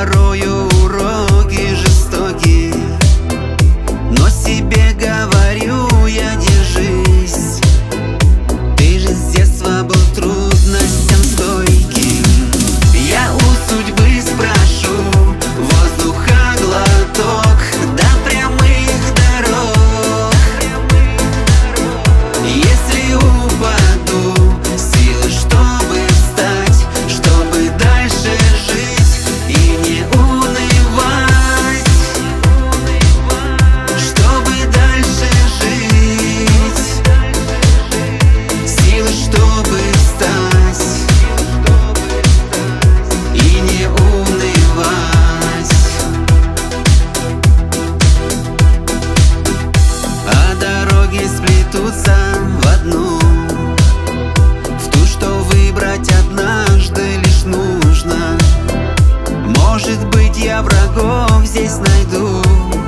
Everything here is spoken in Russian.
порою уроки жестокие, но себе говорю я: держись. Ты же с детства был трудностям стойким. Я у судьбы спрошу воздуха глоток до прямых дорог. Если упаду, силы, чтобы встать, чтобы дальше жить и не унывать, чтобы дальше жить, силы, чтобы встать и не унывать. А дороги сплетутся в одну, в ту, что выбрать однажды лишь нужно. Может быть, я врагов здесь найду,